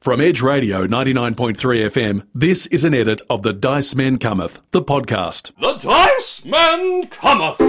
From Edge Radio 99.3 FM, this is an edit of The Dice Men Cometh, the podcast. The Dice Men Cometh!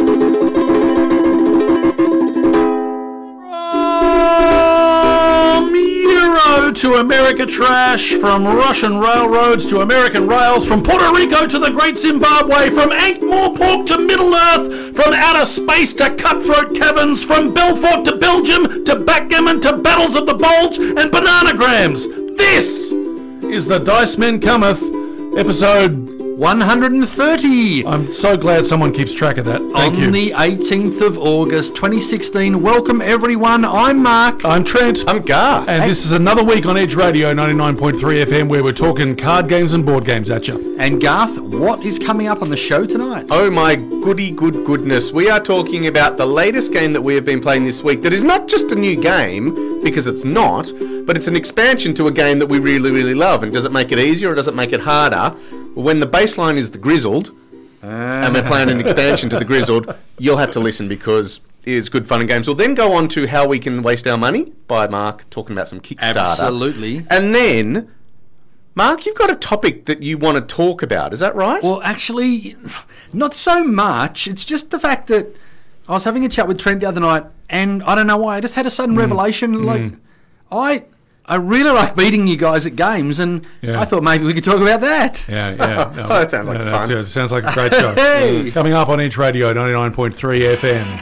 From Euro to America trash, from Russian railroads to American rails, from Puerto Rico to the Great Zimbabwe, from Ankh-Morpork to Middle-earth, from outer space to cutthroat caverns, from Belfort to Belgium to backgammon to battles of the bulge and bananagrams. This is The Dice Men Cometh, episode 130. I'm so glad someone keeps track of that. Thank you. On the 18th of August 2016. Welcome everyone. I'm Mark. I'm Trent. I'm Garth. And this is another week on Edge Radio 99.3 FM where we're talking card games and board games at you. And Garth, what is coming up on the show tonight? Oh my goodness. We are talking about the latest game that we have been playing this week that is not just a new game, because it's not, but it's an expansion to a game that we really love. And does it make it easier or does it make it harder? When the baseline is the Grizzled, and we're playing an expansion to the Grizzled, you'll have to listen because it's good fun and games. We'll then go on to How We Can Waste Our Money by Mark, talking about some Kickstarter. Absolutely. And then, Mark, you've got a topic that you want to talk about, is that right? Well, actually, not so much. It's just the fact that I was having a chat with Trent the other night, and I don't know why, I just had a sudden revelation. Like, I really like beating you guys at games, and I thought maybe we could talk about that. Yeah. No, that sounds like fun. It sounds like a great show. Hey. Coming up on Edge Radio 99.3 FM.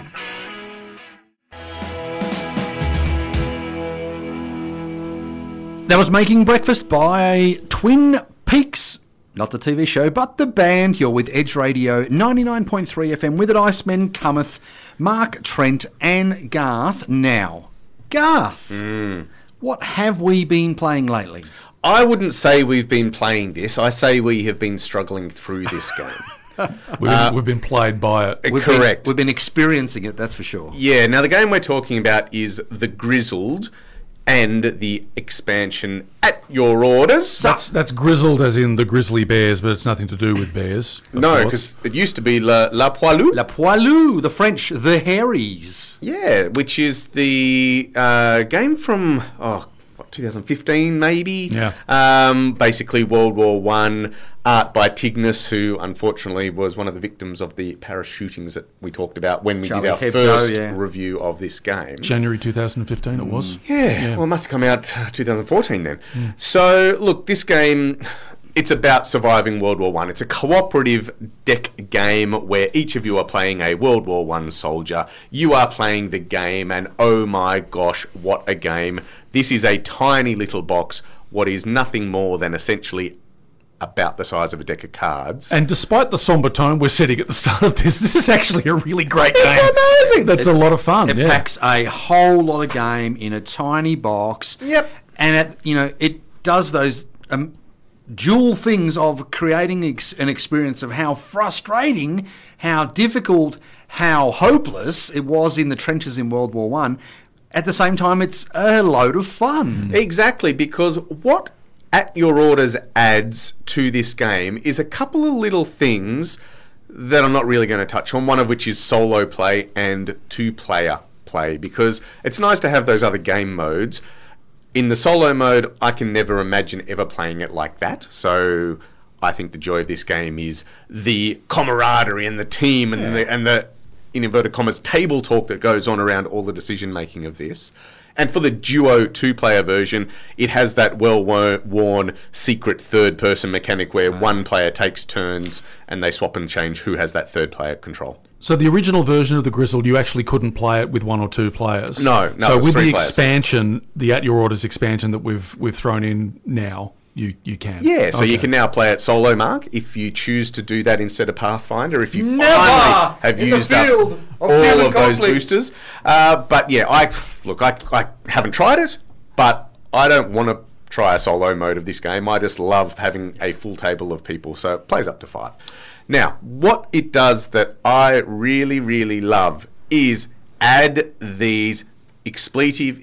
That was Making Breakfast by Twin Peaks. Not the TV show, but the band. You're with Edge Radio 99.3 FM with the Dice Men Cometh, Mark, Trent, and Garth. Now, Garth. What have we been playing lately? I wouldn't say we've been playing this. I say we have been struggling through this game. We've been played by it. Correct. We've been experiencing it, that's for sure. Yeah, now the game we're talking about is The Grizzled and the expansion At Your Orders. That's grizzled as in the grizzly bears, but it's nothing to do with bears. No, because it used to be La Poilou. La Poilou, the French, the Harries. Yeah, which is the game from 2015 maybe. Yeah. Basically World War I, art by Tignes, who unfortunately was one of the victims of the Paris shootings that we talked about when we did our first review of this game. January 2015 it was. Yeah, well it must have come out 2014 then. So look, this game, it's about surviving World War I. It's a cooperative deck game where each of you are playing a World War I soldier. You are playing the game, and oh my gosh, what a game. This is a tiny little box, what is nothing more than essentially about the size of a deck of cards. And despite the somber tone we're setting at the start of this is actually a really great game. It's amazing. That's a lot of fun. It packs a whole lot of game in a tiny box. Yep. And it does those dual things of creating an experience of how frustrating, how difficult, how hopeless it was in the trenches in World War I. At the same time, it's a load of fun. Exactly, because what At Your Orders adds to this game is a couple of little things that I'm not really going to touch on, one of which is solo play and two-player play, because it's nice to have those other game modes. In the solo mode, I can never imagine ever playing it like that, so I think the joy of this game is the camaraderie and the team and the in inverted commas, table talk that goes on around all the decision-making of this. And for the duo two-player version, it has that well-worn secret third-person mechanic where one player takes turns and they swap and change who has that third-player control. So the original version of the Grizzled, you actually couldn't play it with one or two players. No. So with the players. Expansion, the At Your Orders expansion that we've thrown in now, you can. Yeah, so you can now play it solo, Mark, if you choose to do that instead of Pathfinder, if you Never finally have in the used up field of all of those conflict. boosters. But yeah, I haven't tried it, but I don't want to try a solo mode of this game. I just love having a full table of people, so it plays up to 5. Now, what it does that I really love is add these expletive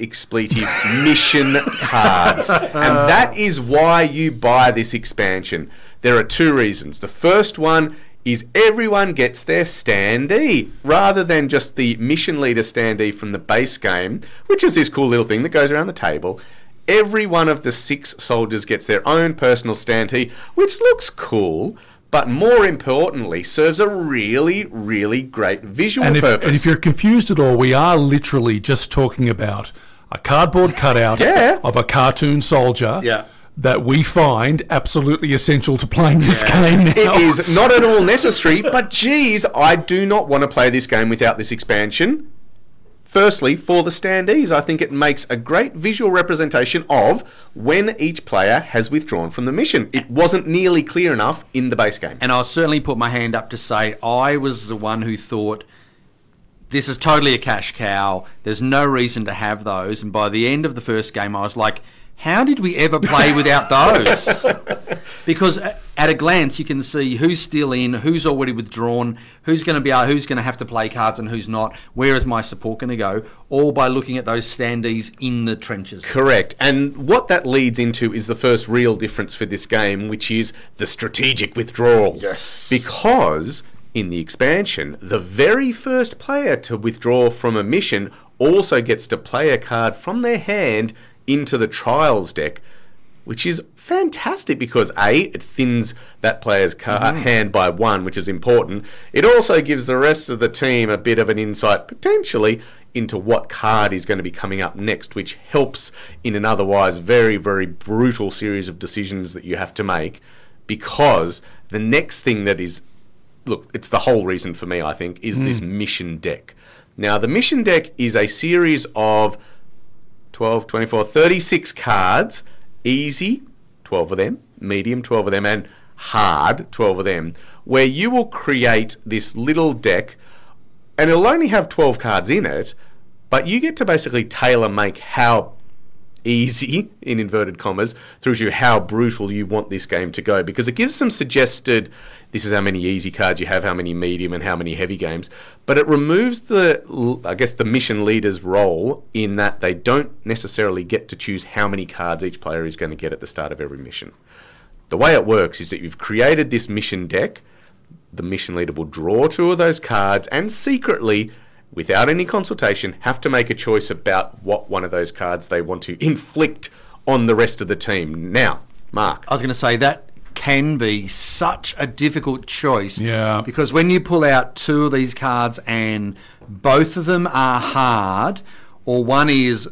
mission cards. And that is why you buy this expansion. There are 2 reasons. The first one is everyone gets their standee, rather than just the mission leader standee from the base game, which is this cool little thing that goes around the table. every one of the 6 soldiers gets their own personal standee, which looks cool, but more importantly, serves a really, really great visual purpose. And if you're confused at all, we are literally just talking about a cardboard cutout of a cartoon soldier that we find absolutely essential to playing this game now. It is not at all necessary, but geez, I do not want to play this game without this expansion. Firstly, for the standees, I think it makes a great visual representation of when each player has withdrawn from the mission. It wasn't nearly clear enough in the base game. And I'll certainly put my hand up to say I was the one who thought this is totally a cash cow. There's no reason to have those. And by the end of the first game, I was like, how did we ever play without those? Because at a glance, you can see who's still in, who's already withdrawn, who's going to have to play cards and who's not. Where is my support going to go? All by looking at those standees in the trenches. Correct. And what that leads into is the first real difference for this game, which is the strategic withdrawal. Yes. Because in the expansion, the very first player to withdraw from a mission also gets to play a card from their hand into the trials deck, which is fantastic because A, it thins that player's hand by 1, which is important. It also gives the rest of the team a bit of an insight, potentially, into what card is going to be coming up next, which helps in an otherwise very, very brutal series of decisions that you have to make, because the next thing that is, look, it's the whole reason for me, I think, is this mission deck. Now, the mission deck is a series of 12, 24, 36 cards, easy, 12 of them, medium, 12 of them, and hard, 12 of them, where you will create this little deck, and it'll only have 12 cards in it, but you get to basically tailor-make how easy, in inverted commas, through to how brutal you want this game to go, because it gives some suggested, this is how many easy cards you have, how many medium and how many heavy games, but it removes the mission leader's role in that they don't necessarily get to choose how many cards each player is going to get at the start of every mission. The way it works is that you've created this mission deck, the mission leader will draw 2 of those cards and secretly, without any consultation, have to make a choice about what one of those cards they want to inflict on the rest of the team. Now, Mark. I was going to say that can be such a difficult choice. Yeah. Because when you pull out 2 of these cards and both of them are hard, or one is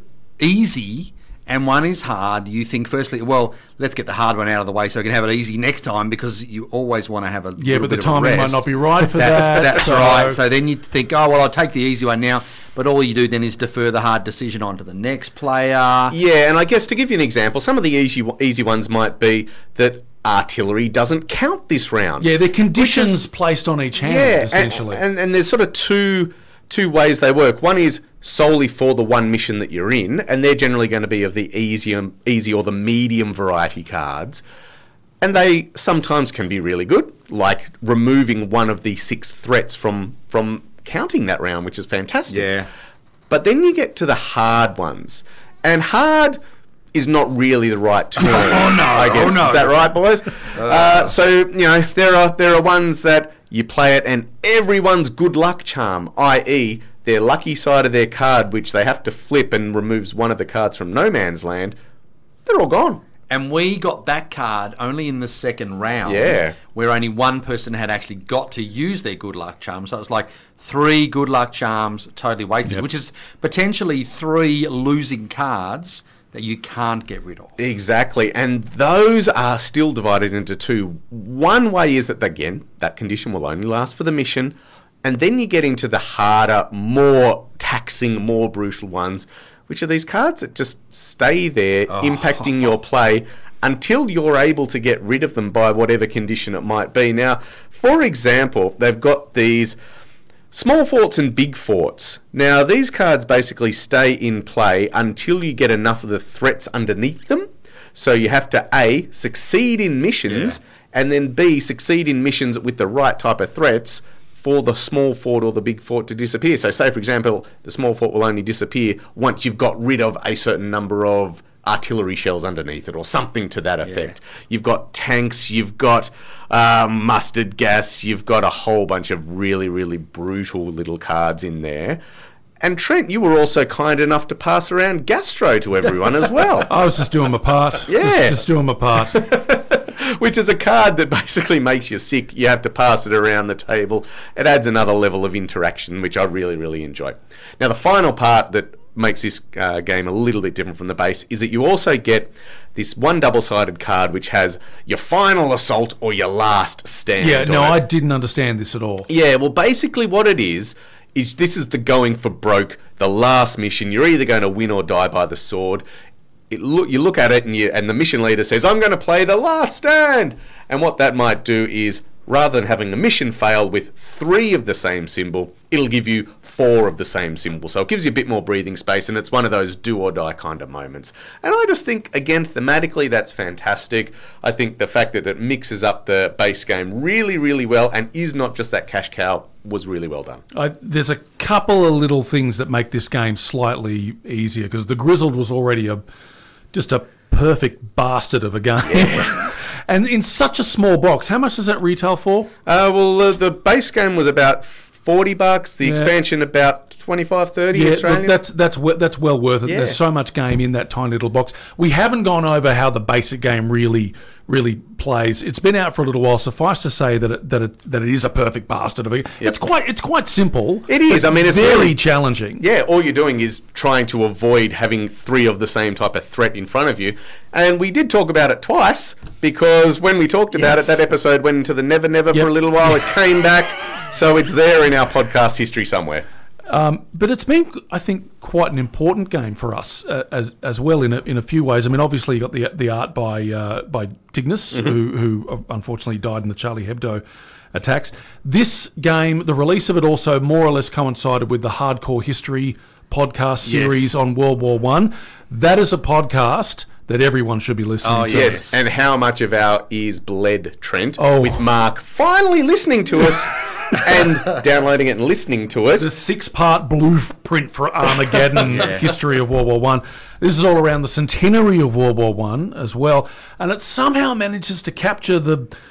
easy and one is hard, you think firstly, well, let's get the hard one out of the way so we can have it easy next time, because you always want to have a little but the bit timing of a might rest. not be right for that. That's right. So then you think, oh, well, I'll take the easy one now, but all you do then is defer the hard decision on to the next player. Yeah, and I guess to give you an example, some of the easy ones might be that artillery doesn't count this round. Yeah, the conditions placed on each hand, essentially. And there's sort of two ways they work. One is solely for the one mission that you're in, and they're generally going to be of the easy or the medium variety cards. And they sometimes can be really good, like removing one of the 6 threats from counting that round, which is fantastic. Yeah. But then you get to the hard ones. And hard is not really the right term, I guess. Is that right, boys? So, you know, there are ones that you play it and everyone's good luck charm, i.e. their lucky side of their card, which they have to flip and removes one of the cards from no man's land, they're all gone. And we got that card only in the second round, where only one person had actually got to use their good luck charm. So it was like 3 good luck charms totally wasted, which is potentially 3 losing cards that you can't get rid of. Exactly, and those are still divided into 2. One way is that, again, that condition will only last for the mission, and then you get into the harder, more taxing, more brutal ones, which are these cards that just stay there, impacting your play until you're able to get rid of them by whatever condition it might be. Now, for example, they've got these small forts and big forts. Now, these cards basically stay in play until you get enough of the threats underneath them. So you have to, A, succeed in missions, and then B, succeed in missions with the right type of threats for the small fort or the big fort to disappear. So say, for example, the small fort will only disappear once you've got rid of a certain number of artillery shells underneath it or something to that effect. You've got tanks, you've got mustard gas, you've got a whole bunch of really, really brutal little cards in there. And Trent, you were also kind enough to pass around Gastro to everyone as well. I was just doing my part. Yeah. Just doing my part. Which is a card that basically makes you sick. You have to pass it around the table. It adds another level of interaction, which I really, really enjoy. Now, the final part that makes this game a little bit different from the base is that you also get this one double-sided card which has your final assault or your last stand. Yeah, no, on it. I didn't understand this at all. Yeah, well, basically what it is this is the going for broke, the last mission. You're either going to win or die by the sword. You look at it and the mission leader says, I'm going to play the last stand. And what that might do is, rather than having the mission fail with 3 of the same symbol, it'll give you 4 of the same symbol. So it gives you a bit more breathing space, and it's one of those do or die kind of moments. And I just think, again, thematically, that's fantastic. I think the fact that it mixes up the base game really, really well and is not just that cash cow was really well done. There's a couple of little things that make this game slightly easier, because the Grizzled was already just a perfect bastard of a game. Yeah. And in such a small box, how much does that retail for? Well, the base game was about $40. The expansion about 25, 30 Australian. Look, that's well worth it. Yeah. There's so much game in that tiny little box. We haven't gone over how the basic game really plays. It's been out for a little while. Suffice to say that it is a perfect bastard of a game. Yep. It's quite simple. It is. I mean, it's very really challenging. Yeah, all you're doing is trying to avoid having 3 of the same type of threat in front of you. And we did talk about it twice, because when we talked about it, that episode went into the Never for a little while. It came back, so it's there in our podcast history somewhere. But it's been, I think, quite an important game for us as well in a few ways. I mean, obviously you got the art by Tignis, who unfortunately died in the Charlie Hebdo attacks. This game, the release of it also more or less coincided with the Hardcore History podcast series on World War I. That is a podcast that everyone should be listening to. Yes, and how much of our ears bled, Trent, with Mark finally listening to us and downloading it and listening to it. The 6-part blueprint for Armageddon history of World War I. This is all around the centenary of World War I as well, and it somehow manages to capture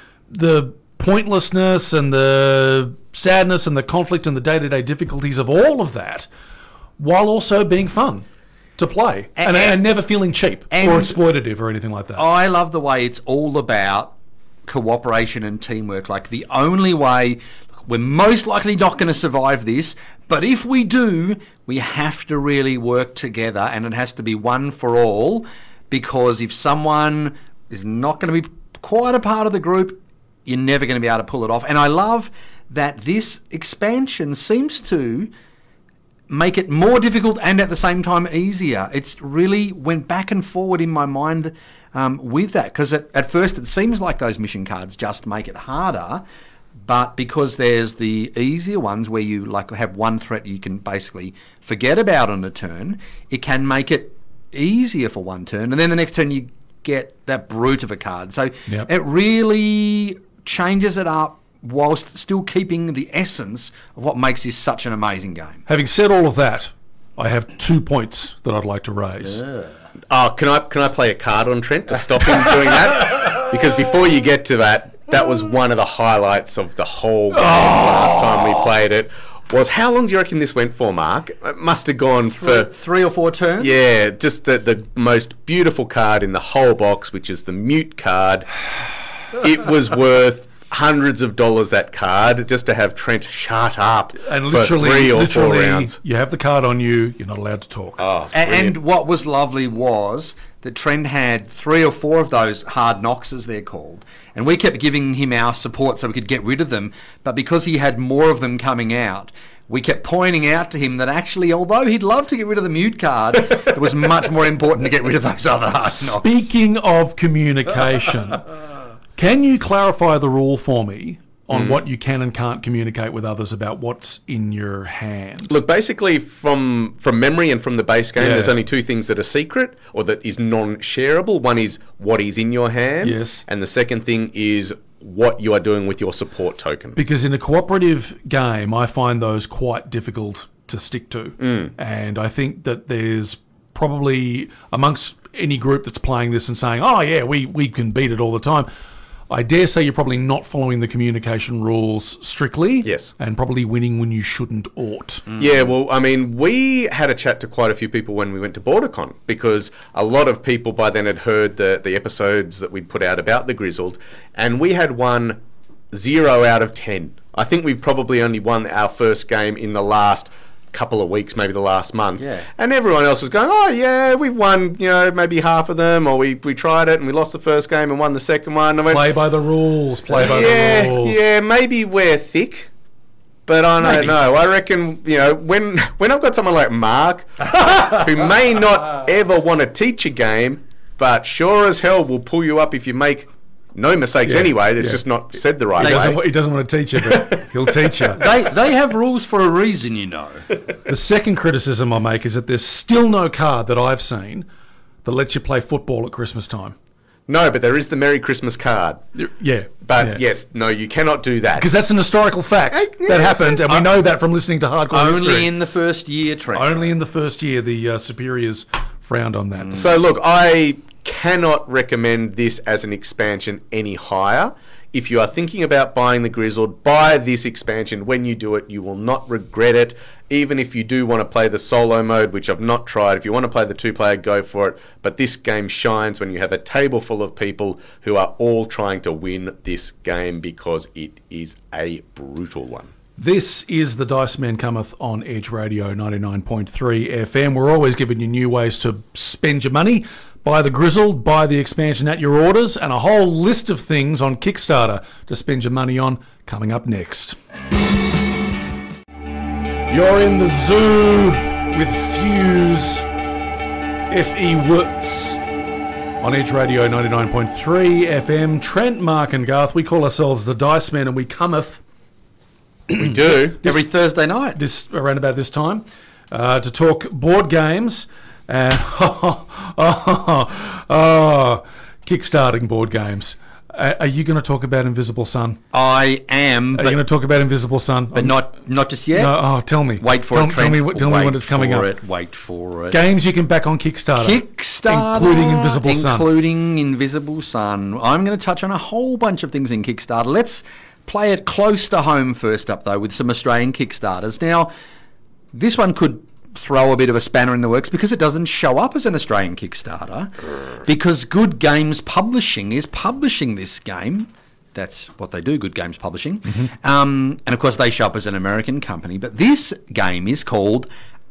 the pointlessness and the sadness and the conflict and the day-to-day difficulties of all of that, while also being fun to play and never feeling cheap or exploitative or anything like that. I love the way it's all about cooperation and teamwork. Like, the only way, we're most likely not going to survive this, but if we do, we have to really work together, and it has to be one for all, because if someone is not going to be quite a part of the group, you're never going to be able to pull it off. And I love that this expansion seems to make it more difficult and at the same time easier. It's really went back and forward in my mind with that, because at first it seems like those mission cards just make it harder, but because there's the easier ones where you like have one threat you can basically forget about on a turn, it can make it easier for one turn, and then the next turn you get that brute of a card. So it really changes it up, whilst still keeping the essence of what makes this such an amazing game. Having said all of that, I have 2 points that I'd like to raise. Can I play a card on Trent to stop him doing that? Because before you get to that was one of the highlights of the whole game last time we played it. Was how long do you reckon this went for, Mark? It must have gone for 3 or 4 turns. Yeah, just the most beautiful card in the whole box, which is the mute card. It was worth hundreds of dollars, that card, just to have Trent shut up and for 3 or 4 rounds. You have the card on you, you're not allowed to talk. Oh, and what was lovely was that Trent had 3 or 4 of those hard knocks, as they're called, and we kept giving him our support so we could get rid of them, but because he had more of them coming out, we kept pointing out to him that actually, although he'd love to get rid of the mute card, it was much more important to get rid of those other hard knocks. Speaking of communication, can you clarify the rule for me on what you can and can't communicate with others about what's in your hand? Look, basically from memory and from the base game, there's only 2 things that are secret or that is non-shareable. One is what is in your hand, and the second thing is what you are doing with your support token. Because in a cooperative game, I find those quite difficult to stick to. And I think that there's probably, amongst any group that's playing this and saying, oh yeah, we can beat it all the time, I dare say you're probably not following the communication rules strictly. Yes. And probably winning when you shouldn't ought. Yeah, well, I mean, we had a chat to quite a few people when we went to BorderCon, because a lot of people by then had heard the episodes that we'd put out about the Grizzled, and we had won 0 out of 10. I think we probably only won our first game in the last couple of weeks, maybe the last month. Yeah. And everyone else was going, oh, yeah, we've won, maybe half of them, or we tried it and we lost the first game and won the second one. And I went, Play by the rules. Play by the rules. Yeah, maybe we're thick. But I don't know. I reckon, when I've got someone like Mark, who may not ever want to teach a game, but sure as hell will pull you up if you make no mistakes anyway. That's just not said the right way. He doesn't want to teach you, but he'll teach you. They have rules for a reason, The second criticism I make is that there's still no card that I've seen that lets you play football at Christmas time. No, but there is the Merry Christmas card. Yeah. But yes, no, you cannot do that. Because that's an historical fact that happened, and we know that from listening to Hardcore History. Only in the first year, Trent. Only in the first year, the superiors frowned on that. So look, I cannot recommend this as an expansion any higher. If you are thinking about buying the Grizzled, buy this expansion. When you do it, you will not regret it. Even if you do want to play the solo mode, which I've not tried, if you want to play the 2-player, go for it. But this game shines when you have a table full of people who are all trying to win this game, because it is a brutal one. This is the Dice Man Cometh on Edge Radio 99.3 FM. We're always giving you new ways to spend your money. Buy the Grizzled, buy the expansion at your orders, and a whole list of things on Kickstarter to spend your money on coming up next. You're in the zoo with Fuse, F.E. Woods, on Edge Radio 99.3 FM. Trent, Mark and Garth, we call ourselves the Dice Men, and we cometh... We do. Every Thursday night. Around about this time, to talk board games and kickstarting board games. Are you going to talk about Invisible Sun? I am. Are you going to talk about Invisible Sun? But not just yet. No, tell me. Wait for it, Tell me when it's coming up. Wait for it. Games you can back on Kickstarter. Including Invisible Sun. Including Invisible Sun. I'm going to touch on a whole bunch of things in Kickstarter. Let's play it close to home first up, though, with some Australian Kickstarters. Now, this one could throw a bit of a spanner in the works because it doesn't show up as an Australian Kickstarter, because Good Games Publishing is publishing this game. That's what they do, Good Games Publishing. Mm-hmm. And, of course, they show up as an American company. But this game is called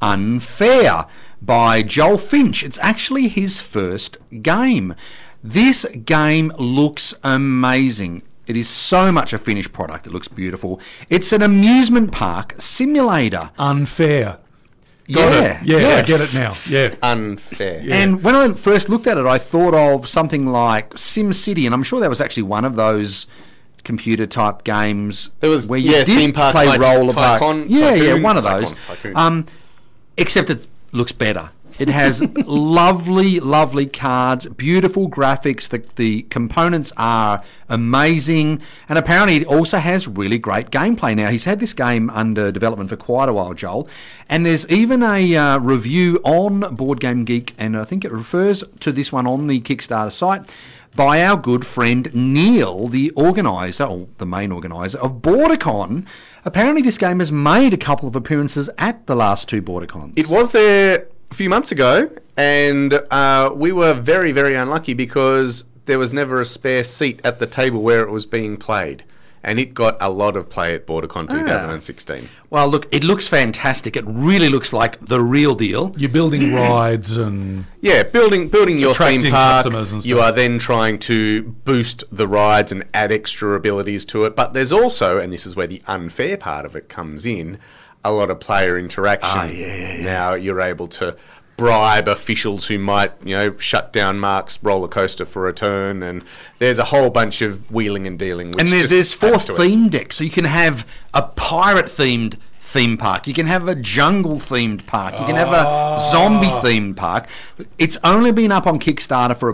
Unfair by Joel Finch. It's actually his first game. This game looks amazing. It is so much a finished product. It looks beautiful. It's an amusement park simulator. Unfair. Yeah. Yeah, I get it now. Yeah. Unfair. Yeah. And when I first looked at it, I thought of something like SimCity, and I'm sure that was actually one of those computer-type games There was, where you did theme park play roller Tycoon, park. Yeah, Tycoon, one of Tycoon, those. Tycoon. Except it looks better. It has lovely, lovely cards, beautiful graphics. The components are amazing. And apparently it also has really great gameplay. Now, he's had this game under development for quite a while, Joel. And there's even a review on Board Game Geek, and I think it refers to this one on the Kickstarter site, by our good friend Neil, the organiser, or the main organiser of BorderCon. Apparently this game has made a couple of appearances at the last two BorderCons. It was there a few months ago, and we were very, very unlucky because there was never a spare seat at the table where it was being played. And it got a lot of play at BorderCon 2016. Well, look, it looks fantastic. It really looks like the real deal. You're building rides and... Yeah, building your theme park. Customers and stuff. You are then trying to boost the rides and add extra abilities to it. But there's also, and this is where the unfair part of it comes in, a lot of player interaction. Now you're able to bribe officials who might, shut down Mark's roller coaster for a turn, and there's a whole bunch of wheeling and dealing. Which and there's 4 theme decks, so you can have a pirate-themed theme park, you can have a jungle-themed park, you can have a zombie-themed park. It's only been up on Kickstarter for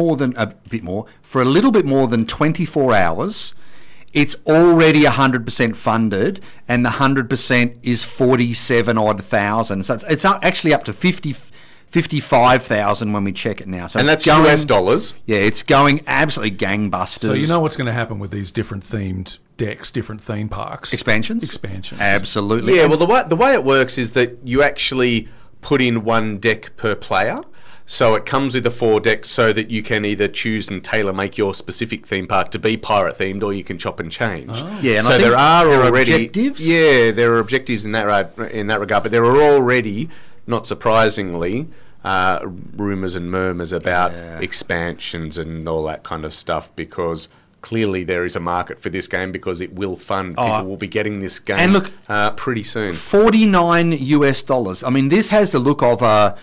a little bit more than 24 hours. It's already 100% funded, and the 100% is 47,000. So it's actually up to 55,000 when we check it now. So And it's that's going, US dollars. Yeah, it's going absolutely gangbusters. So you know what's going to happen with these different themed decks, different theme parks? Expansions? Absolutely. Yeah, well, the way it works is that you actually put in one deck per player. So it comes with the 4 decks so that you can either choose and tailor make your specific theme park to be pirate themed, or you can chop and change. Yeah, and so I think there are already objectives. Yeah, there are objectives in that regard, but there are already, not surprisingly, rumours and murmurs about expansions and all that kind of stuff, because clearly there is a market for this game, because it will fund. People will be getting this game and look, pretty soon. $49. I mean, this has the look of a,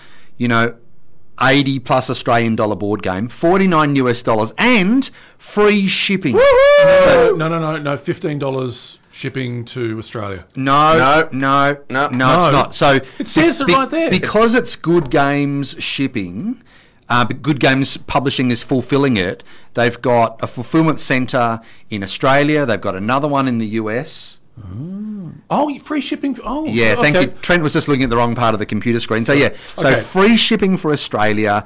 80 plus Australian dollar board game, $49 and free shipping. So, no, $15 shipping to Australia. No, it's not. So it says it right there. Because it's Good Games shipping, Good Games Publishing is fulfilling it. They've got a fulfillment centre in Australia. They've got another one in the US. Oh, free shipping. Oh, yeah, okay. thank you. Trent was just looking at the wrong part of the computer screen. So yeah, free shipping for Australia.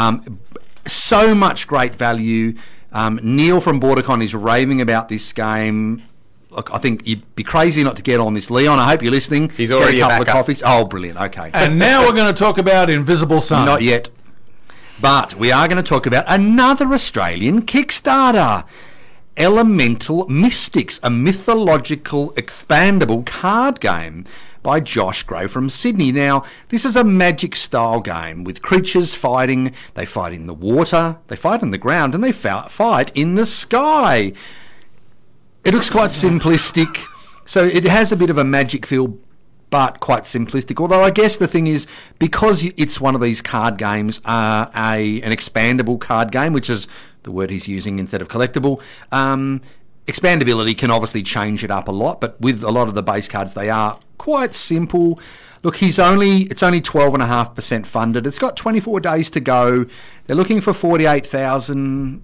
So much great value. Neil from BorderCon is raving about this game. Look, I think you'd be crazy not to get on this. Leon, I hope you're listening. He's already get a couple of back up. coffees. Oh, brilliant. Okay. And now we're going to talk about Invisible Sun. Not yet. But we are going to talk about another Australian Kickstarter. Elemental Mystics, a mythological expandable card game by Josh Gray from Sydney. Now, this is a Magic style game with creatures fighting. They fight in the water, they fight on the ground, and they fight in the sky. It looks quite simplistic, so it has a bit of a Magic feel, but quite simplistic. Although I guess the thing is, because it's one of these card games, an expandable card game, which is the word he's using instead of collectible, expandability can obviously change it up a lot, but with a lot of the base cards, they are quite simple. Look, it's only 12.5% funded. It's got 24 days to go. They're looking for 48,000.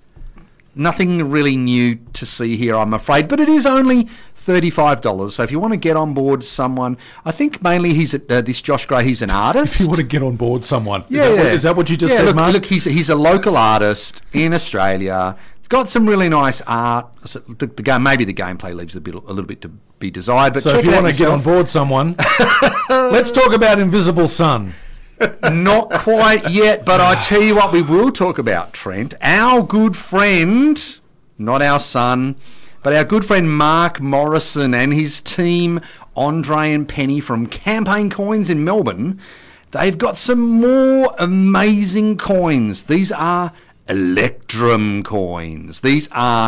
Nothing really new to see here, I'm afraid, but it is only $35. So if you want to get on board someone, I think mainly this Josh Gray, he's an artist. If you want to get on board someone. Yeah. Is that what you just said, Mark? Look, he's a local artist in Australia. It's got some really nice art. The game, maybe the gameplay leaves a little bit to be desired. But so if you want to get on board someone, let's talk about Invisible Sun. Not quite yet, but I tell you what we will talk about, Trent. Our good friend, not our son, but our good friend Mark Morrison and his team, Andre and Penny from Campaign Coins in Melbourne, they've got some more amazing coins. These are Electrum coins. These are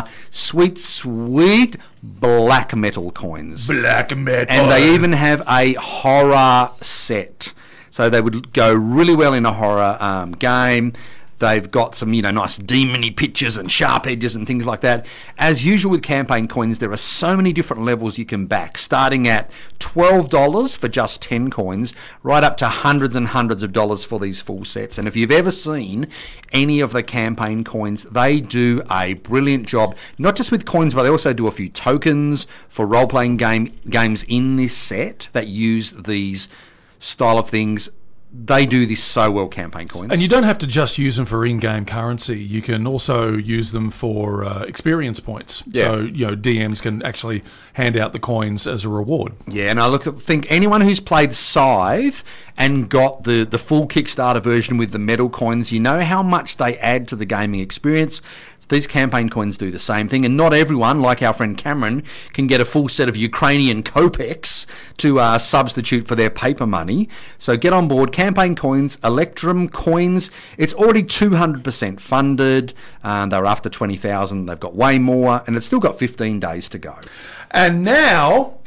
sweet black metal coins. Black metal. And they even have a horror set. So they would go really well in a horror game. They've got some, nice demony pictures and sharp edges and things like that. As usual with campaign coins, there are so many different levels you can back, starting at $12 for just 10 coins, right up to hundreds and hundreds of dollars for these full sets. And if you've ever seen any of the campaign coins, they do a brilliant job, not just with coins, but they also do a few tokens for role-playing games in this set that use these style of things. They do this so well, campaign coins. And you don't have to just use them for in-game currency. You can also use them for experience points. Yeah. So, DMs can actually hand out the coins as a reward. Yeah, and I think anyone who's played Scythe and got the full Kickstarter version with the metal coins, you know how much they add to the gaming experience. These campaign coins do the same thing, and not everyone, like our friend Cameron, can get a full set of Ukrainian kopecks to substitute for their paper money. So get on board. Campaign coins, Electrum coins. It's already 200% funded. They're after 20,000. They've got way more, and it's still got 15 days to go. And now,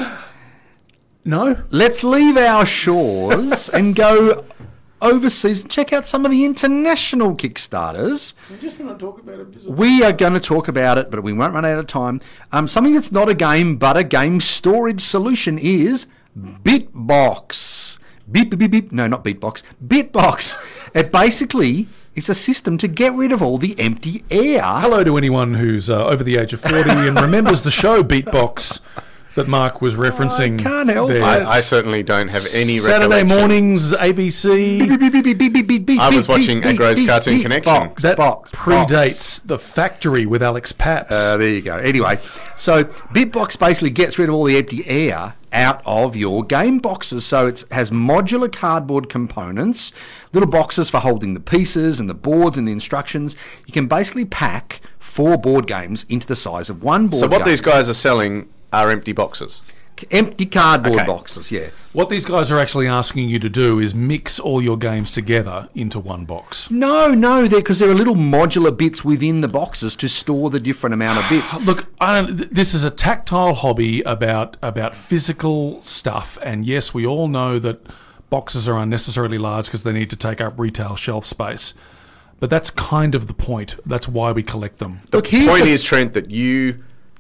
no, let's leave our shores and go overseas and check out some of the international Kickstarters. we just want to talk about Invisible. We are going to talk about it, but we won't run out of time. Something that's not a game, but a game storage solution is BitBox. No, not Beatbox. BitBox. It basically is a system to get rid of all the empty air. Hello to anyone who's over the age of 40 and remembers the show Beatbox. that Mark was referencing. I can't help there. it. I certainly don't have any Saturday recollection. mornings, ABC. I was watching Agro's Cartoon Connection. That predates The Factory with Alex Paps. There you go. Anyway, so BitBox basically gets rid of all the empty air out of your game boxes. So it has modular cardboard components, little boxes for holding the pieces and the boards and the instructions. You can basically pack 4 board games into the size of one board So what game. these guys are selling are empty boxes. Empty cardboard Okay. boxes, yeah. What these guys are actually asking you to do is mix all your games together into one box. No, because there are little modular bits within the boxes to store the different amount of bits. Look, this is a tactile hobby about physical stuff, and yes, we all know that boxes are unnecessarily large because they need to take up retail shelf space. But that's kind of the point. That's why we collect them. Look, The point is, Trent, that you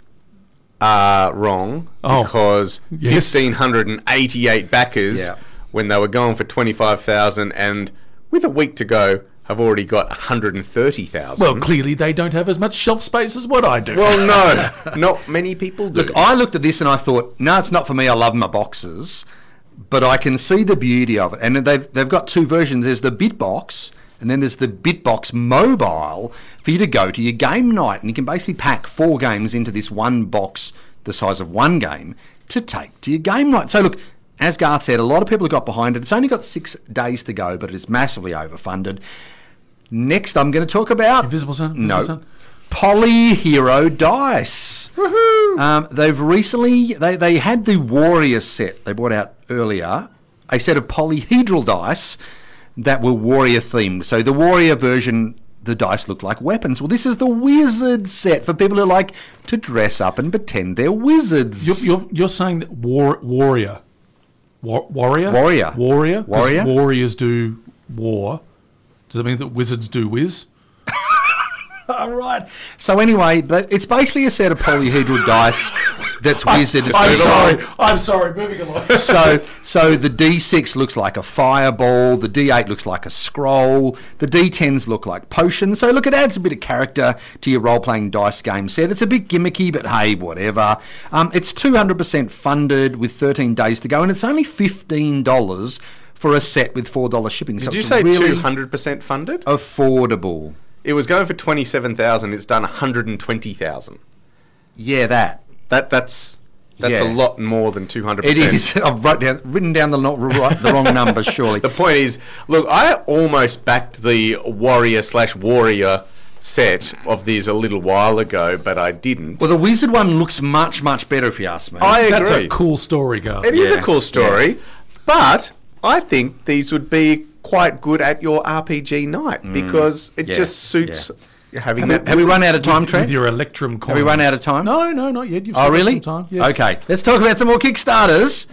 are wrong because yes. 1,588 backers, Yeah. when they were going for 25,000 and with a week to go, have already got 130,000. Well, clearly they don't have as much shelf space as what I do. Well, no, not many people do. Look, I looked at this and I thought, no, it's not for me. I love my boxes, but I can see the beauty of it. And they've got 2 versions. There's the BitBox, and then there's the BitBox Mobile for you to go to your game night. And you can basically pack 4 games into this one box, the size of one game, to take to your game night. So look, as Garth said, a lot of people have got behind it. It's only got 6 days to go, but it is massively overfunded. Next, I'm going to talk about... Invisible Sun? No. Invisible Sun? Polyhero Dice. Woohoo! They've recently... They had the Warrior set they brought out earlier, a set of polyhedral dice that were Warrior themed. So the Warrior version, the dice looked like weapons. Well, this is the Wizard set for people who like to dress up and pretend they're wizards. You're saying that warrior? 'Cause Warrior. warriors do war. Does that mean that wizards do whiz? All right. So anyway, it's basically a set of polyhedral dice that's wizard. I'm sorry. Moving along. So the D6 looks like a fireball, the D8 looks like a scroll, the D10s look like potions. So look, it adds a bit of character to your role-playing dice game set. It's a bit gimmicky, but hey, whatever. It's 200% funded with 13 days to go, and it's only $15 for a set with $4 shipping. Did you say really 200% funded? affordable? It was going for 27,000. It's done 120,000. Yeah, that. That's Yeah. a lot more than 200%. It is. I've written down the wrong numbers, surely. The point is, look, I almost backed the Warrior set of these a little while ago, but I didn't. Well, the wizard one looks much, much better, if you ask me. I agree. That's a cool story, Garth. It is Yeah, a cool story, but I think these would be quite good at your RPG night because it Yeah, just suits having that. Have we run out of time, Trent? With your Electrum coins. Have we run out of time? No, not yet. You've Oh, still got really? some time. Yes. Okay, let's talk about some more Kickstarters.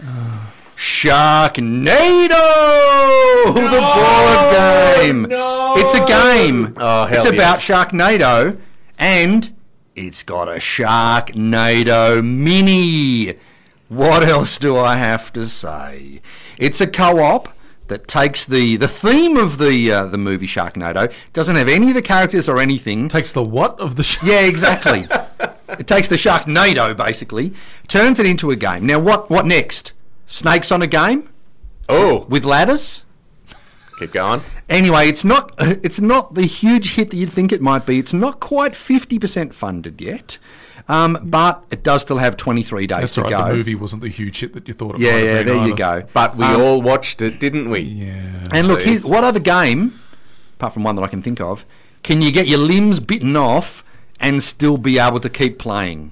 Sharknado! The board game. No. It's a game. Oh, hell It's about yes. Sharknado, and it's got a Sharknado Mini. What else do I have to say? It's a co-op that takes the theme of the movie Sharknado, doesn't have any of the characters or anything. Takes the what of the Yeah, exactly. It takes the Sharknado, basically, turns it into a game. Now, what next? Snakes on a game Oh, with ladders? keep going. Anyway, it's not the huge hit that you'd think it might be. It's not quite 50% funded yet, but it does still have 23 days That's to right. go. The movie wasn't the huge hit that you thought it might Yeah, have been. there you either. go. But we all watched it, didn't we? Yeah. And look, See? what other game, apart from one that I can think of, can you get your limbs bitten off and still be able to keep playing?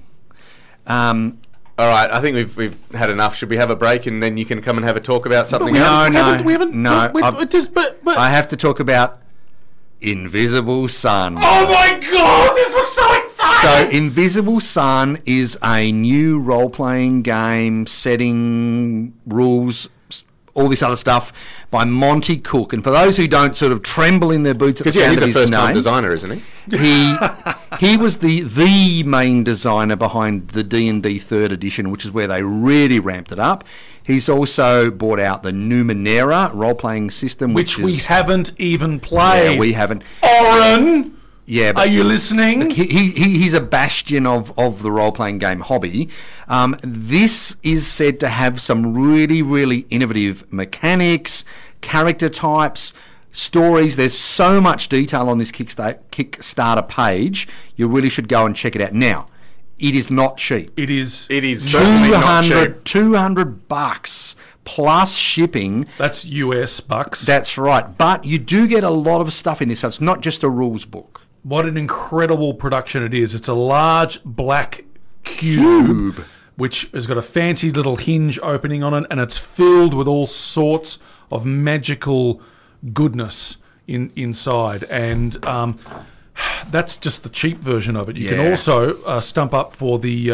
All right, I think we've had enough. Should we have a break and then you can come and have a talk about something we else? haven't- no, we haven't no, talked- I've- it is- but I have to talk about Invisible Sun. oh my god, this looks so exciting! So Invisible Sun is a new role-playing game, setting, rules, all this other stuff by Monty Cook. And for those who don't sort of tremble in their boots at the Because sound he's of a his first-time name, designer, isn't he? he was the main designer behind the D&D 3rd edition, which is where they really ramped it up. He's also brought out the Numenera role-playing system, which we is, haven't even played. yeah, we haven't. Oren! Yeah, but Are you listening? he's a bastion of the role-playing game hobby. This is said to have some really, really innovative mechanics, character types, stories. There's so much detail on this Kickstarter page. You really should go and check it out. Now, it is not cheap. It is certainly not cheap. $200 plus shipping. That's US bucks. That's right. But you do get a lot of stuff in this, so it's not just a rules book. What an incredible production it is. It's a large black cube, which has got a fancy little hinge opening on it, and it's filled with all sorts of magical goodness inside. And that's just the cheap version of it. You can also stump up for the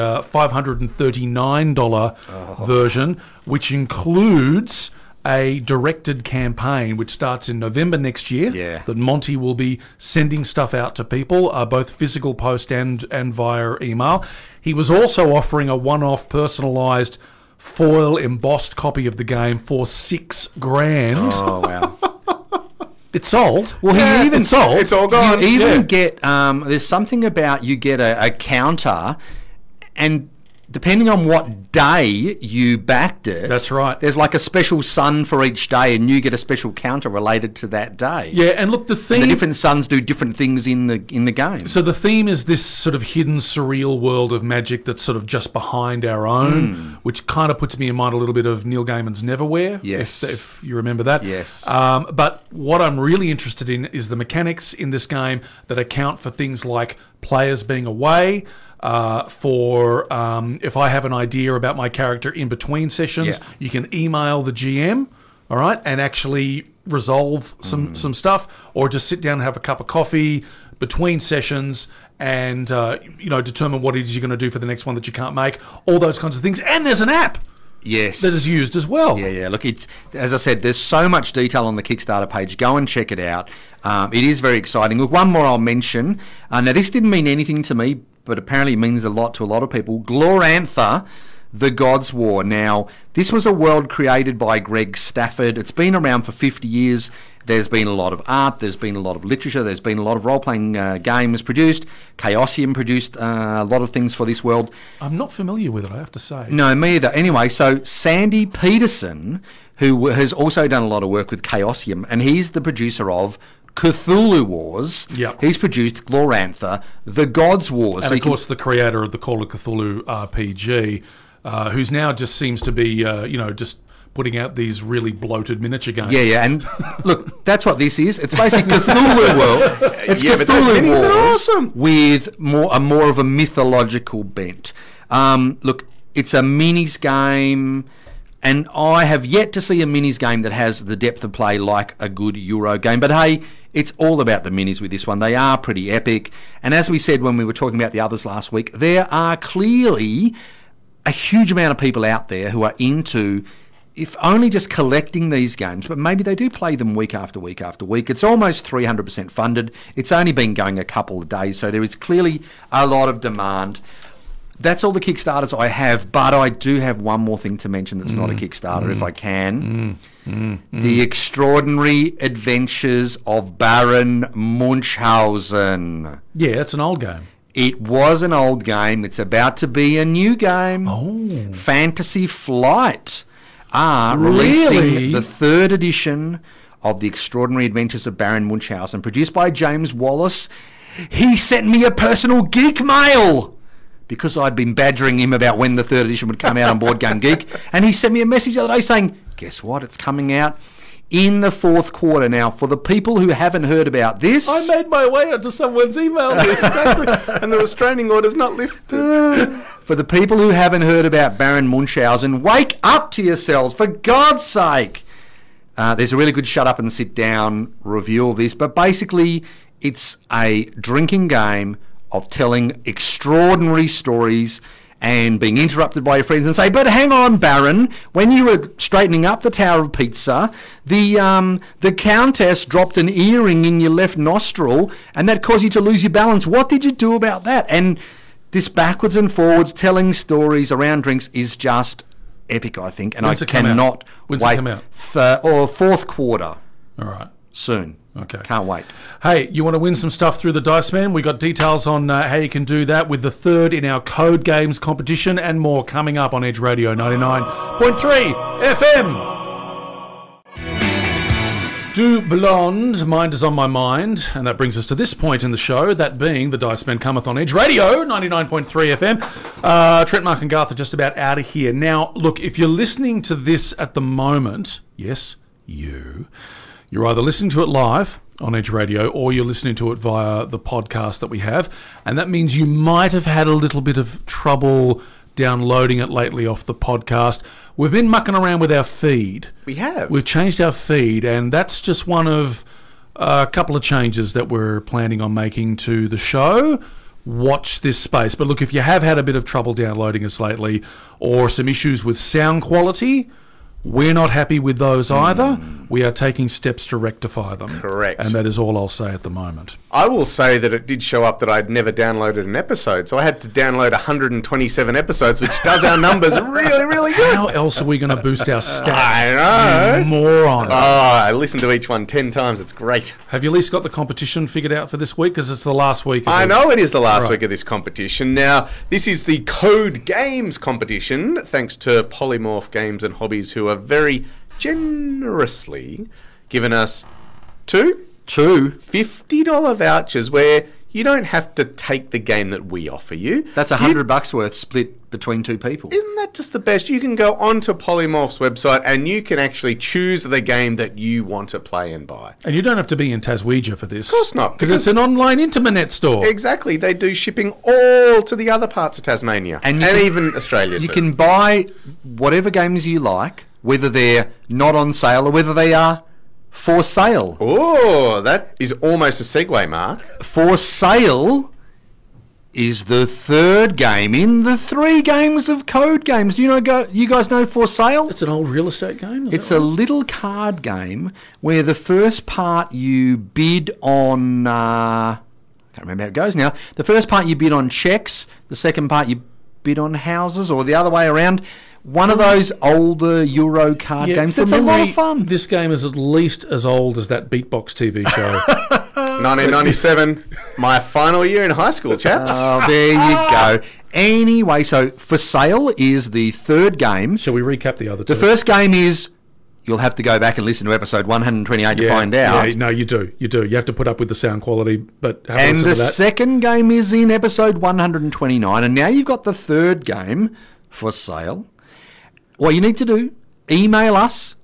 $539 version, which includes a directed campaign which starts in November next year. Yeah. That Monty will be sending stuff out to people, both physical post and via email. He was also offering a one-off personalised foil embossed copy of the game for $6,000. Oh, wow. It's sold. Well, he even sold. It's all gone. You even get there's something about you get a counter, and depending on what day you backed it, That's right. There's like a special sun for each day, and you get a special counter related to that day. Yeah, and look, the theme. The different suns do different things in the game. So the theme is this sort of hidden, surreal world of magic that's sort of just behind our own, which kind of puts me in mind a little bit of Neil Gaiman's Neverwhere. Yes. if you remember that. Yes. But what I'm really interested in is the mechanics in this game that account for things like players being away. If I have an idea about my character in between sessions, you can email the GM, all right, and actually resolve some stuff, or just sit down and have a cup of coffee between sessions and determine what it is you're going to do for the next one that you can't make, all those kinds of things. And there's an app Yes. that is used as well. Yeah. Look, it's, as I said, there's so much detail on the Kickstarter page. Go and check it out. It is very exciting. Look, one more I'll mention. Now, this didn't mean anything to me, but apparently it means a lot to a lot of people. Glorantha, The Gods' War. Now, this was a world created by Greg Stafford. It's been around for 50 years. There's been a lot of art, there's been a lot of literature, there's been a lot of role-playing games produced. Chaosium produced a lot of things for this world. I'm not familiar with it, I have to say. No, me either. Anyway, so Sandy Peterson, who has also done a lot of work with Chaosium, and he's the producer of Cthulhu Wars. Yep. He's produced Glorantha, The Gods' Wars. And So of you can- course, the creator of the Call of Cthulhu RPG, who's now just seems to be, just putting out these really bloated miniature games. Yeah, and look, that's what this is. It's basically Cthulhu World. It's but those Cthulhu minis are Wars awesome. with more of a mythological bent. Look, it's a minis game, and I have yet to see a minis game that has the depth of play like a good Euro game. But hey, it's all about the minis with this one. They are pretty epic. And as we said when we were talking about the others last week, there are clearly a huge amount of people out there who are into, if only just collecting these games, but maybe they do play them week after week after week. It's almost 300% funded. It's only been going a couple of days, so there is clearly a lot of demand. That's all the Kickstarters I have, but I do have one more thing to mention that's not a Kickstarter, if I can. The Extraordinary Adventures of Baron Munchausen. Yeah, it's an old game. It was an old game. It's about to be a new game. Oh. Fantasy Flight are Really? releasing the third edition of The Extraordinary Adventures of Baron Munchausen, produced by James Wallace. He sent me a personal geek mail because I'd been badgering him about when the third edition would come out on Board Game Geek, and he sent me a message the other day saying, guess what, it's coming out in the fourth quarter. Now, for the people who haven't heard about this... I made my way onto someone's email list. And the restraining order's not lifted. For the people who haven't heard about Baron Munchausen, wake up to yourselves, for God's sake. There's a really good shut up and sit down review of this, but basically it's a drinking game of telling extraordinary stories and being interrupted by your friends and say, but hang on, Baron, when you were straightening up the Tower of Pizza, the Countess dropped an earring in your left nostril and that caused you to lose your balance. What did you do about that? And this backwards and forwards telling stories around drinks is just epic, I think, and When's I it come out? cannot When's it wait. come out? Fourth quarter All right. soon. Okay. Can't wait. Hey, you want to win some stuff through the Dice Man? We got details on how you can do that with the third in our Code Games competition and more coming up on Edge Radio 99.3 FM. Du Blonde, Mind is on My Mind, and that brings us to this point in the show, that being the Dice Man Cometh on Edge Radio 99.3 FM. Trent, Mark and Garth are just about out of here. Now, look, if you're listening to this at the moment, yes, you're either listening to it live on Edge Radio or you're listening to it via the podcast that we have, and that means you might have had a little bit of trouble downloading it lately off the podcast. We've been mucking around with our feed. We have. We've changed our feed, and that's just one of a couple of changes that we're planning on making to the show. Watch this space. But look, if you have had a bit of trouble downloading us lately or some issues with sound quality, we're not happy with those either. We are taking steps to rectify them. Correct. And that is all I'll say at the moment. I will say that it did show up that I'd never downloaded an episode, so I had to download 127 episodes, which does our numbers really, really good. How else are we going to boost our stats? I know. You moron. Oh, I listened to each one 10 times. It's great. Have you at least got the competition figured out for this week? Because it's the last week. I know it is the last week of this competition. Now, this is the Code Games competition, thanks to Polymorph Games and Hobbies, who are very generously given us two $50 vouchers where you don't have to take the game that we offer you. That's $100 worth split between two people. Isn't that just the best? You can go onto Polymorph's website and you can actually choose the game that you want to play and buy. And you don't have to be in Taswegia for this. Of course not. Because it's an online internet store. Exactly. They do shipping all to the other parts of Tasmania. And even Australia too. You can buy whatever games you like, whether they're not on sale or whether they are for sale. Oh, that is almost a segue, Mark. For sale is the third game in the 3 games of Code Games. You guys know For Sale? It's an old real estate game? It's a little card game where the first part you bid on... I can't remember how it goes now. The first part you bid on checks. The second part you bid on houses, or the other way around. One of those older Euro card games. It's a lot of fun. This game is at least as old as that Beatbox TV show. 1997, my final year in high school, chaps. Oh, there you go. Anyway, so For Sale is the third game. Shall we recap the other two? The first game is... You'll have to go back and listen to episode 128 to find out. Yeah, no, you do. You have to put up with the sound quality, but have a listen to that. And the second game is in episode 129, and now you've got the third game, For Sale. What you need to do, email us,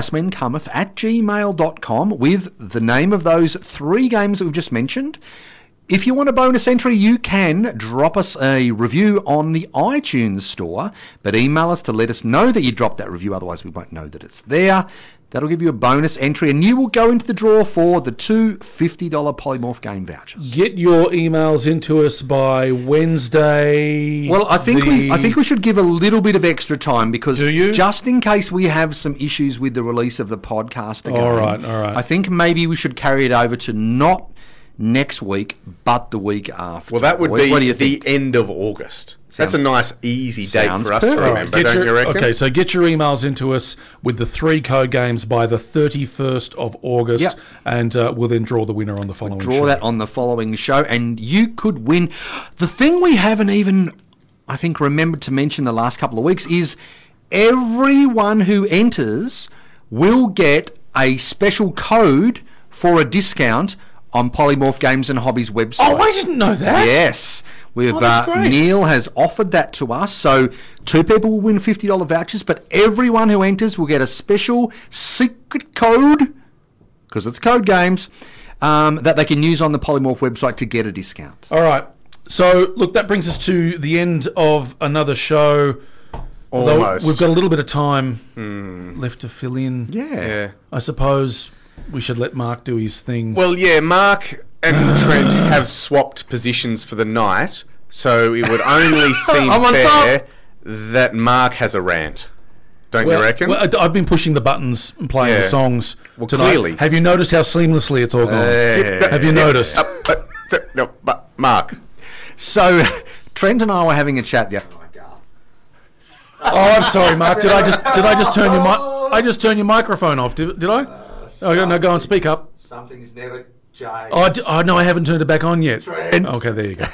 dicemancometh@gmail.com, with the name of those 3 games that we've just mentioned. If you want a bonus entry, you can drop us a review on the iTunes store, but email us to let us know that you dropped that review, otherwise we won't know that it's there. That'll give you a bonus entry, and you will go into the draw for the 2 $50 Polymorph game vouchers. Get your emails into us by Wednesday. Well, I think we should give a little bit of extra time, because just in case we have some issues with the release of the podcast again. All right. I think maybe we should carry it over to not next week, but the week after. Well, that would be the end of August. That's a nice, easy date for us to remember, don't you reckon? Okay, so get your emails into us with the 3 code games by the 31st of August, and we'll then draw the winner on the following show. Draw that on the following show, and you could win. The thing we haven't even, I think, remembered to mention the last couple of weeks is everyone who enters will get a special code for a discount on Polymorph Games and Hobbies website. Oh, I didn't know that. Yes. Neil has offered that to us, so 2 people will win $50 vouchers, but everyone who enters will get a special secret code, because it's Code Games, that they can use on the Polymorph website to get a discount. All right. So, look, that brings us to the end of another show. Almost. We've got a little bit of time left to fill in. Yeah. I suppose we should let Mark do his thing. Well, yeah, Mark and Trent have swapped positions for the night, so it would only seem fair that Mark has a rant. Don't you reckon? Well, I've been pushing the buttons and playing the songs tonight. Clearly. Have you noticed how seamlessly it's all gone? Have you noticed? No, but Mark. So, Trent and I were having a chat the other night. Oh, I'm sorry, Mark. Did I just turn your I just turned your microphone off? Did I? Oh, no, go on, speak up. Something's never changed. Oh, no, I haven't turned it back on yet. Trent. Okay, there you go.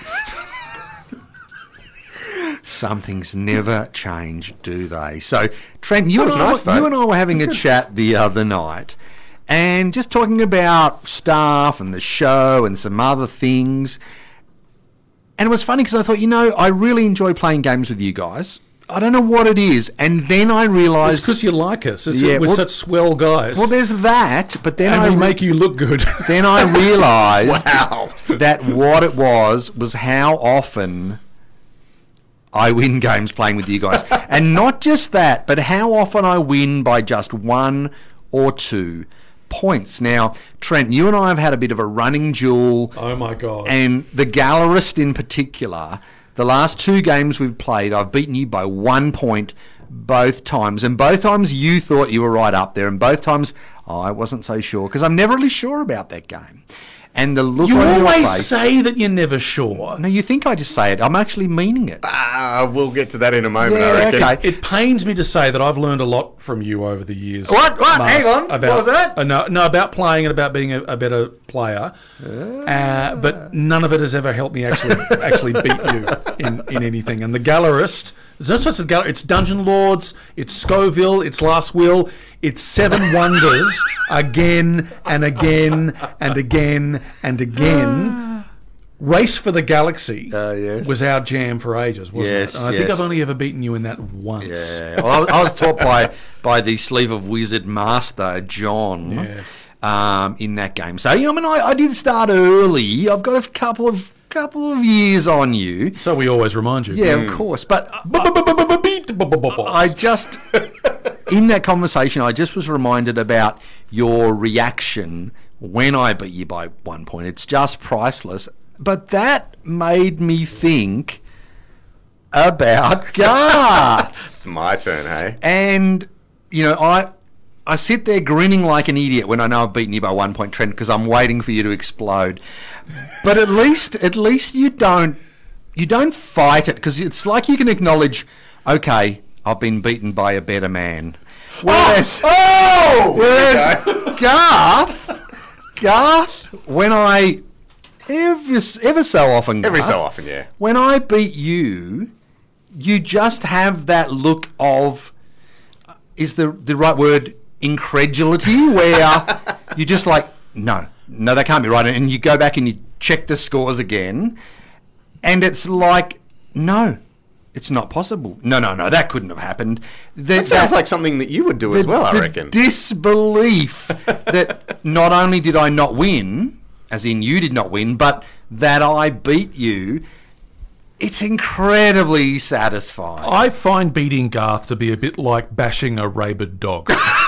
Something's never changed, do they? So, Trent, you was nice, though. and I were having a chat the other night and just talking about staff and the show and some other things. And it was funny because I thought, I really enjoy playing games with you guys. I don't know what it is. And then I It's realised... because you like us. Yeah, We're well- such swell guys. Well, there's that, but then and I we make you look good. then I realised Wow. that what it was how often I win games playing with you guys. And not just that, but how often I win by just 1 or 2 points. Now, Trent, you and I have had a bit of a running duel, Oh, my God. and the Gallerist in particular, the last 2 games we've played, I've beaten you by 1 point both times. And both times you thought you were right up there, and both times I wasn't so sure, because I'm never really sure about that game. And the look You on your always face... say that you're never sure. No, you think I just say it. I'm actually meaning it. We'll get to that in a moment, Yeah, I reckon. okay. It pains me to say that I've learned a lot from you over the years. What? Mark, Hang on. What was that? No, about playing and about being a better player. But none of it has ever helped me actually beat you in anything. And the Gallerist, it's not just the Gallerist, it's Dungeon Lords, it's Scoville, it's Last Will, it's Seven Wonders again and again and again and again. Race for the Galaxy Yes. was our jam for ages, wasn't Yes, it? And I think yes. I've only ever beaten you in that once. Yeah. Well, I was taught by the Sleeve of Wizard master, John, in that game. So, I did start early. I've got a couple of years on you. So we always remind you. Yeah, of course. But I just, in that conversation, I just was reminded about your reaction when I beat you by 1 point. It's just priceless. But that made me think about Garth. It's my turn, hey? And, I sit there grinning like an idiot when I know I've beaten you by 1 point, Trent, because I'm waiting for you to explode. But at least you don't fight it, because it's like you can acknowledge, okay, I've been beaten by a better man. Whereas Garth, when I ever so often, Every Garth, so often, yeah. when I beat you, you just have that look of, is the right word, incredulity, where you're just like, no, that can't be right. And you go back and you check the scores again, and it's like, no, it's not possible. No, that couldn't have happened. That sounds like something that you would do as well, I reckon. Disbelief that not only did I not win, as in you did not win, but that I beat you, it's incredibly satisfying. I find beating Garth to be a bit like bashing a rabid dog.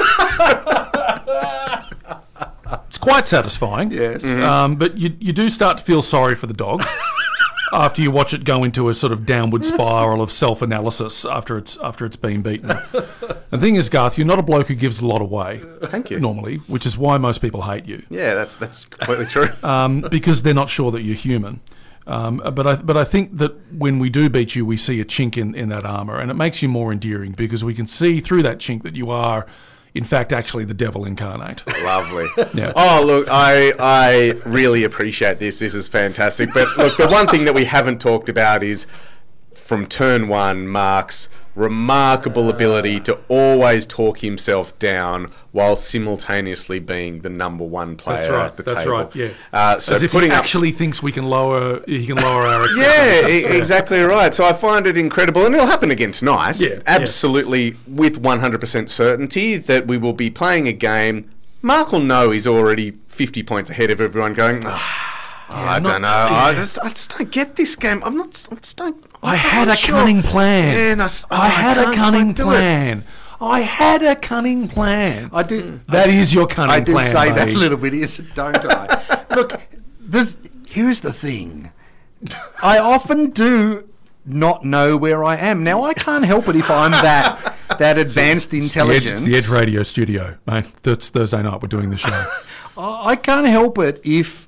It's quite satisfying. Yes. But you do start to feel sorry for the dog after you watch it go into a sort of downward spiral of self-analysis after it's been beaten. The thing is, Garth, you're not a bloke who gives a lot away. Thank you. Normally, which is why most people hate you. Yeah, that's completely true. Because they're not sure that you're human. But I think that when we do beat you, we see a chink in that armour, and it makes you more endearing because we can see through that chink that you are, in fact, actually the devil incarnate. Lovely. Yeah. Oh, look, I really appreciate this. This is fantastic. But look, the one thing that we haven't talked about is from turn one, Mark's remarkable ability to always talk himself down while simultaneously being the number one player at the table. That's right. Yeah. So As if putting he up, actually thinks he can lower our yeah, expectations. exactly right. So I find it incredible, and it'll happen again tonight. Yeah, absolutely, with 100% certainty that we will be playing a game. Mark will know he's already 50 points ahead of everyone. Going, I don't know. yeah. I just don't get this game. I had a cunning plan. Yeah, and I had a can't cunning quite do it. plan. I had a cunning plan. I do. That is your cunning I do plan, say that mate. a little bit, don't I? Look, here's the thing. I often do not know where I am. Now, I can't help it if I'm that advanced intelligence. It's the Edge Radio studio, mate. That's Thursday night. We're doing the show. I can't help it if,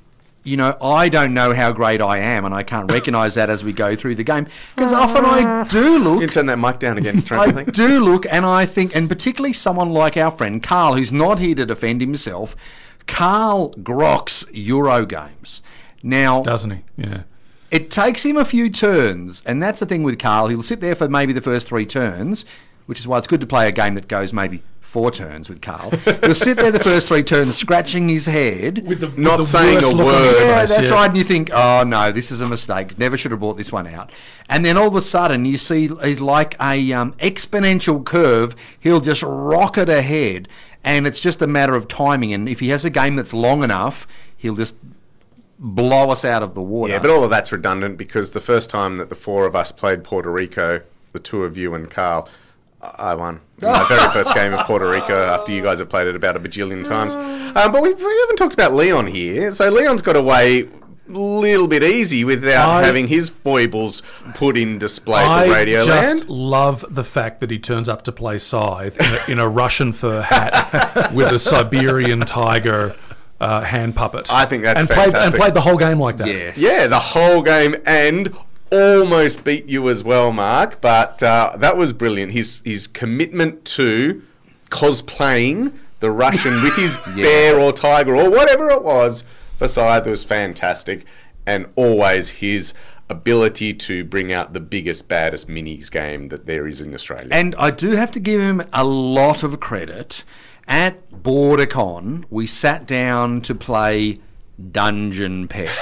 you know, I don't know how great I am, and I can't recognise that as we go through the game. Because often I do look... You can turn that mic down again, Trent, I think. do look, and I think, and particularly someone like our friend Carl, who's not here to defend himself, Carl groks Euro games. Now... Doesn't he? Yeah. It takes him a few turns, and that's the thing with Carl. He'll sit there for maybe the first 3 turns, which is why it's good to play a game that goes maybe 4 turns with Carl. He'll sit there the first 3 turns scratching his head. Not saying a word. Yeah, that's right. And you think, oh, no, this is a mistake. Never should have brought this one out. And then all of a sudden you see he's like a exponential curve. He'll just rocket ahead, and it's just a matter of timing. And if he has a game that's long enough, he'll just blow us out of the water. Yeah, but all of that's redundant because the first time that the 4 of us played Puerto Rico, the 2 of you and Carl, I won. My very first game of Puerto Rico after you guys have played it about a bajillion times. But we haven't talked about Leon here. So Leon's got away a little bit easy without having his foibles put in display for Radio I Land. just love the fact that he turns up to play Scythe in a Russian fur hat with a Siberian tiger hand puppet. I think that's fantastic. fantastic. And played the whole game like that. Yeah. Yeah, the whole game, and almost beat you as well, Mark, but that was brilliant. His commitment to cosplaying the Russian with his bear or tiger or whatever it was for Scythe was fantastic, and always his ability to bring out the biggest, baddest minis game that there is in Australia. And I do have to give him a lot of credit. At BorderCon, we sat down to play Dungeon Pets.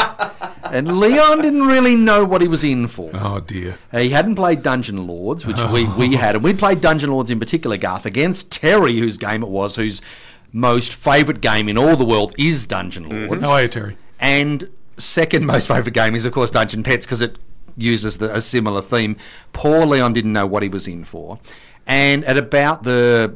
And Leon didn't really know what he was in for. Oh, dear. He hadn't played Dungeon Lords, which we had. And we played Dungeon Lords in particular, Garth, against Terry, whose game it was, whose most favourite game in all the world is Dungeon Lords. How are you, Terry? And second most favourite game is, of course, Dungeon Pets, because it uses a similar theme. Poor Leon didn't know what he was in for. And at about the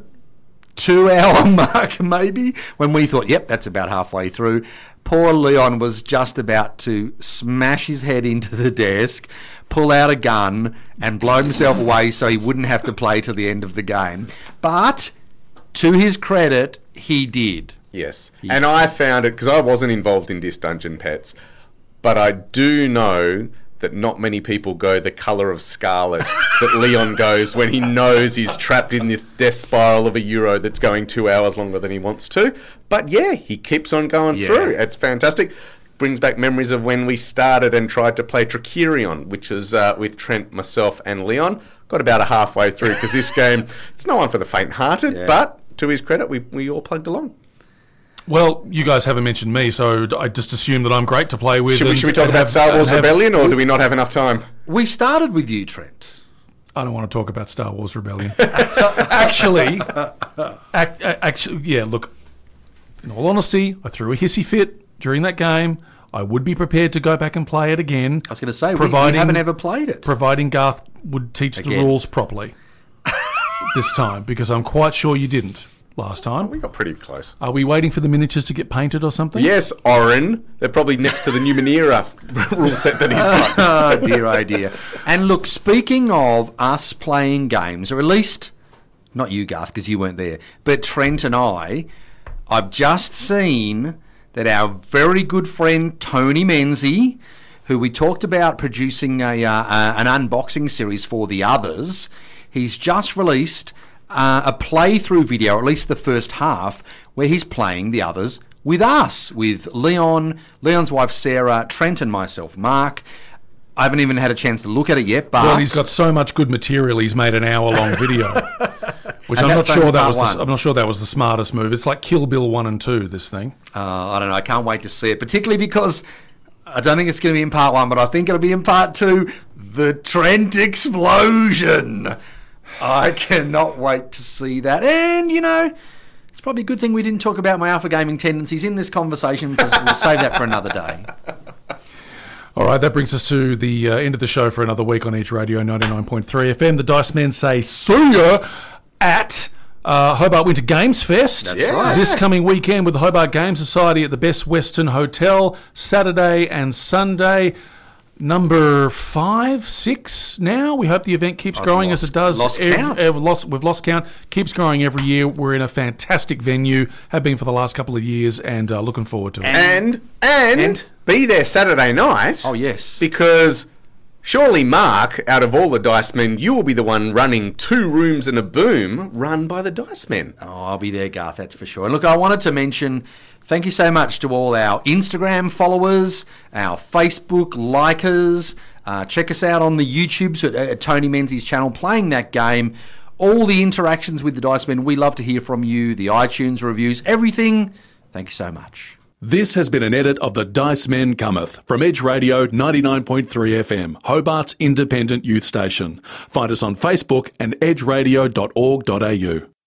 2-hour mark, maybe, when we thought, yep, that's about halfway through, poor Leon was just about to smash his head into the desk, pull out a gun, and blow himself away so he wouldn't have to play to the end of the game. But, to his credit, he did. Yes, and I found it, because I wasn't involved in this Dungeon Pets, but I do know that not many people go the colour of scarlet that Leon goes when he knows he's trapped in the death spiral of a Euro that's going 2 hours longer than he wants to. But yeah, he keeps on going through. It's fantastic. Brings back memories of when we started and tried to play Tricerion, which is with Trent, myself and Leon. Got about a halfway through because this game, it's no one for the faint-hearted, but to his credit, we all plugged along. Well, you guys haven't mentioned me, so I just assume that I'm great to play with. Should we talk about Star Wars Rebellion, or do we not have enough time? We started with you, Trent. I don't want to talk about Star Wars Rebellion. Actually, yeah, look, in all honesty, I threw a hissy fit during that game. I would be prepared to go back and play it again. I was going to say, we haven't ever played it. Providing Garth would teach the rules properly this time, because I'm quite sure you didn't last time. We got pretty close. Are we waiting for the miniatures to get painted or something? Yes, Oren. They're probably next to the Numenera rule set that he's got. Oh, dear, oh, dear. And look, speaking of us playing games, or at least, not you, Garth, because you weren't there, but Trent and I've just seen that our very good friend Tony Menzies, who we talked about producing an unboxing series for The Others, he's just released a playthrough video, or at least the first half, where he's playing The Others with us, with Leon, Leon's wife Sarah, Trent and myself, Mark. I haven't even had a chance to look at it yet, but... Well, he's got so much good material, he's made an hour-long video. Which I'm not sure that was the smartest move. It's like Kill Bill 1 and 2, this thing. I don't know, I can't wait to see it, particularly because I don't think it's going to be in part 1, but I think it'll be in part 2, the Trent explosion. I cannot wait to see that. And, you know, it's probably a good thing we didn't talk about my alpha gaming tendencies in this conversation, because we'll save that for another day. All right, that brings us to the end of the show for another week on Edge Radio 99.3 FM. The Dice Men say see ya at Hobart Winter Games Fest. That's right. This coming weekend with the Hobart Game Society at the Best Western Hotel, Saturday and Sunday. number 5, 6 now. We hope the event keeps growing as it does. Lost count. We've lost count. Keeps growing every year. We're in a fantastic venue. Have been for the last couple of years, and looking forward to it. And be there Saturday night. Oh, yes. Because surely, Mark, out of all the Dice Men, you will be the one running 2 Rooms and a Boom run by the Dice Men. Oh, I'll be there, Garth, that's for sure. And look, I wanted to mention, thank you so much to all our Instagram followers, our Facebook likers. Check us out on the YouTubes at Tony Menzies' channel, playing that game. All the interactions with the Dice Men, we love to hear from you. The iTunes reviews, everything. Thank you so much. This has been an edit of The Dice Men Cometh from Edge Radio 99.3 FM, Hobart's independent youth station. Find us on Facebook and edgeradio.org.au.